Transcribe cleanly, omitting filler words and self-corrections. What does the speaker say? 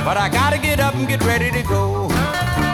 but I gotta get up and get ready to go.